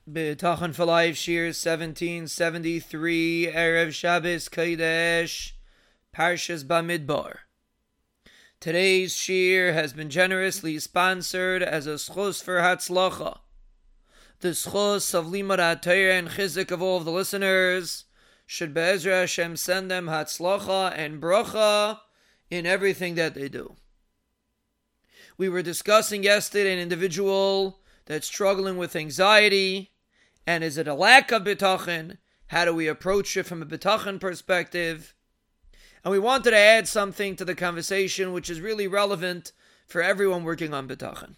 B'tachon for Life, Shir 1773, Erev Shabbos Kodesh, Parshas Bamidbar. Today's Shir has been generously sponsored as a schus for Hatzlacha. The schus of Limud HaTorah and Chizuk of all of the listeners should Be'ezra Hashem send them Hatzlacha and Bracha in everything that they do. We were discussing yesterday an individual that's struggling with anxiety, and is it a lack of bitachon? How do we approach it from a bitachon perspective? And we wanted to add something to the conversation which is really relevant for everyone working on bitachon.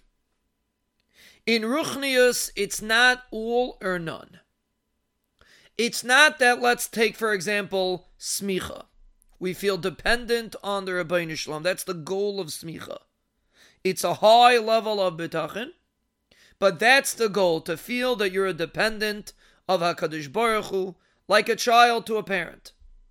In Ruchnius, it's not all or none. It's not that, let's take for example, smicha. We feel dependent on the Rabbeinu Shalom. That's the goal of smicha. It's a high level of bitachon, but that's the goal, to feel that you're a dependent of HaKadosh Baruch Hu, like a child to a parent.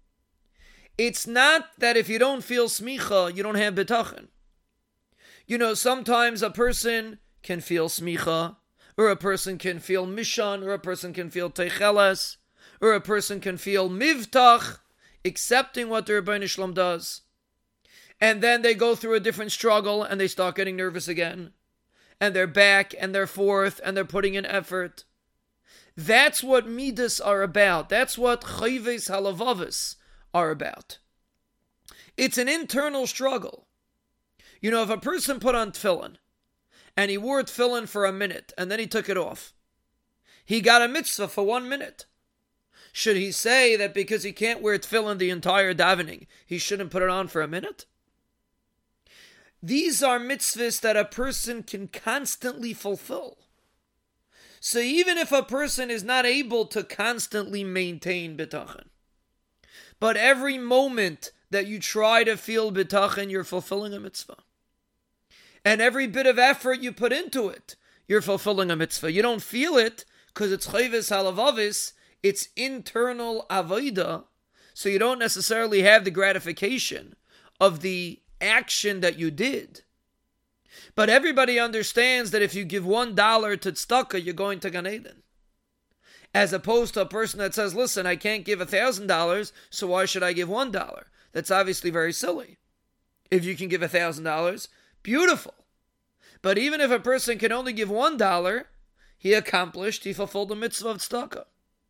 It's not that if you don't feel smicha, you don't have bitachon. You know, sometimes a person can feel smicha, or a person can feel mishan, or a person can feel teicheles, or a person can feel mivtach, accepting what the Rebbeinu Shalom does. And then they go through a different struggle, and they start getting nervous again. And they're back, and they're forth, and they're putting in effort. That's what midas are about. That's what chayves halavavis are about. It's an internal struggle. You know, if a person put on tefillin, and he wore tefillin for a minute, and then he took it off, he got a mitzvah for 1 minute. Should he say that because he can't wear tefillin the entire davening, he shouldn't put it on for a minute? These are mitzvahs that a person can constantly fulfill. So even if a person is not able to constantly maintain bitachon, but every moment that you try to feel bitachon, you're fulfilling a mitzvah. And every bit of effort you put into it, you're fulfilling a mitzvah. You don't feel it because it's chayves halavavis, it's internal avodah, so you don't necessarily have the gratification of the action that you did. But everybody understands that if you give $1 to tzedakah, you're going to Gan Eden. As opposed to a person that says, listen, I can't give $1,000, so why should I give $1? That's obviously very silly. If you can give $1,000, beautiful. But even if a person can only give $1, he fulfilled the mitzvah of tzedakah.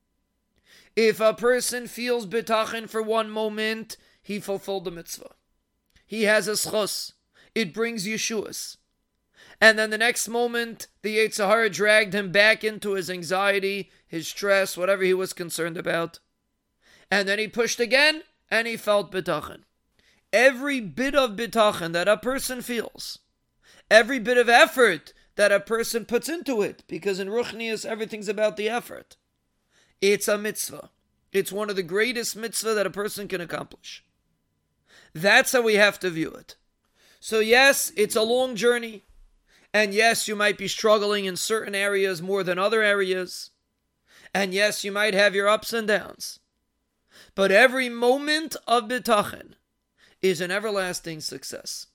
If a person feels bitachon for 1 moment, he fulfilled the mitzvah. He has a schus. It brings Yeshuas. And then the next moment, the Yetzer Hara dragged him back into his anxiety, his stress, whatever he was concerned about. And then he pushed again, and he felt bitachon. Every bit of bitachon that a person feels, every bit of effort that a person puts into it, because in Ruchnius, everything's about the effort. It's a mitzvah. It's one of the greatest mitzvah that a person can accomplish. That's how we have to view it. So yes, it's a long journey. And yes, you might be struggling in certain areas more than other areas. And yes, you might have your ups and downs. But every moment of bitachon is an everlasting success.